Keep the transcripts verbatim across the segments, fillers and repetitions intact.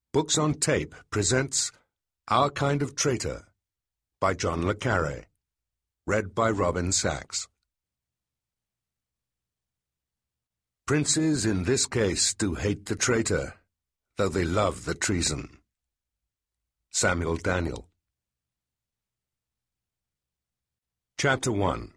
Books on Tape presents Our Kind of Traitor by John le Carré, read by Robin Sachs. Princes in this case do hate the traitor, though they love the treason. Samuel Daniel. Chapter one.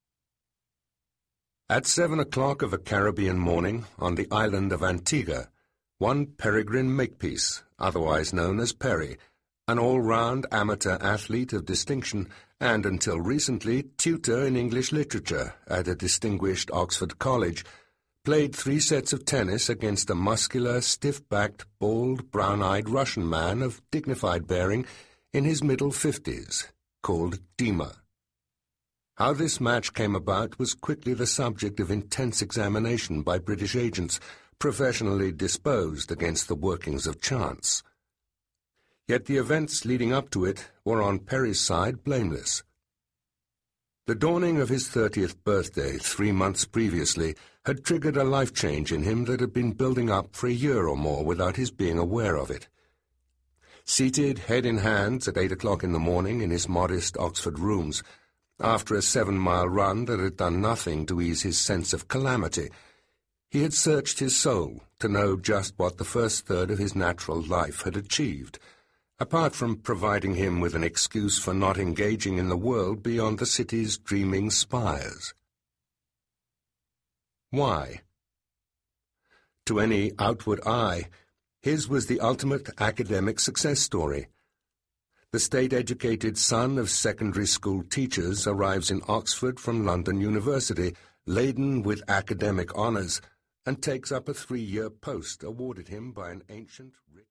At seven o'clock of a Caribbean morning, on the island of Antigua, one Peregrine Makepeace, otherwise known as Perry, an all-round amateur athlete of distinction and, until recently, tutor in English literature at a distinguished Oxford college, played three sets of tennis against a muscular, stiff-backed, bald, brown-eyed Russian man of dignified bearing in his middle fifties, called Dima. How this match came about was quickly the subject of intense examination by British agents, professionally disposed against the workings of chance. Yet the events leading up to it were on Perry's side blameless. The dawning of his thirtieth birthday, three months previously, had triggered a life change in him that had been building up for a year or more without his being aware of it. Seated head in hands at eight o'clock in the morning in his modest Oxford rooms, after a seven-mile run that had done nothing to ease his sense of calamity, he had searched his soul to know just what the first third of his natural life had achieved, apart from providing him with an excuse for not engaging in the world beyond the city's dreaming spires. Why? To any outward eye, his was the ultimate academic success story. The state-educated son of secondary school teachers arrives in Oxford from London University, laden with academic honours, and takes up a three-year post awarded him by an ancient, rich...